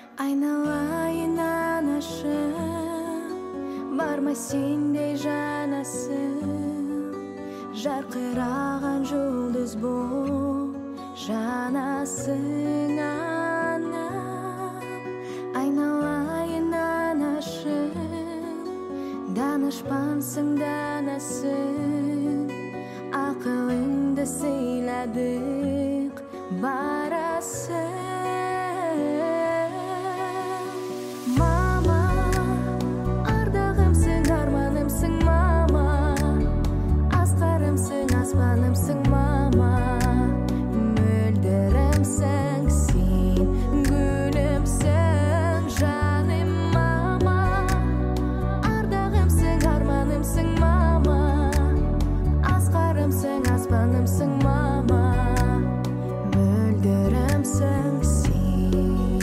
Айналайын анашым, барма сендей жанасым, жарқыраған жұлдыз бол, жанасың анам. Айналайын анашым, данышпансың данасың, ақылыңды сыйладық барасың. Аспанымсың мама, мөлдірімсің сен, гүлімсің жаным мама. Ардағымсың, арманымсың мама, асқарымсың, аспанымсың мама, мөлдірімсің сен.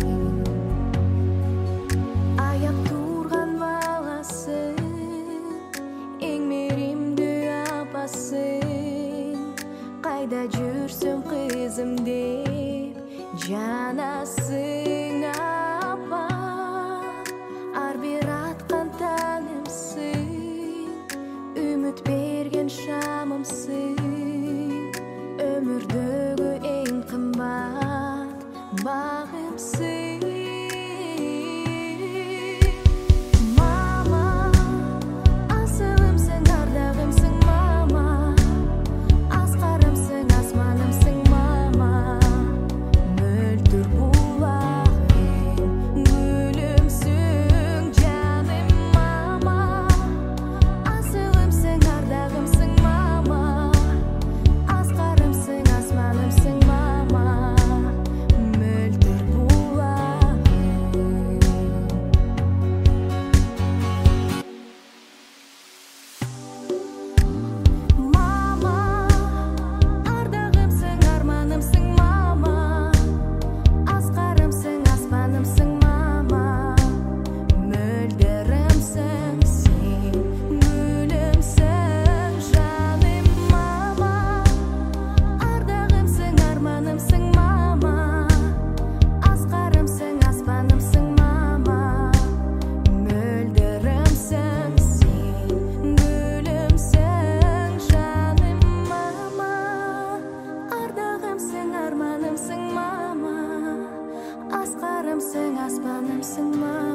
Аяп тұрған баласың, ең мейірімді апасың. Қайда жүрсің қызым деп жанасың апа, арбер атқан таңымсың, үміт берген шамымсың, өмірдегі ең қымбат бағымсың. Asqarımsың, aspанымсың mama.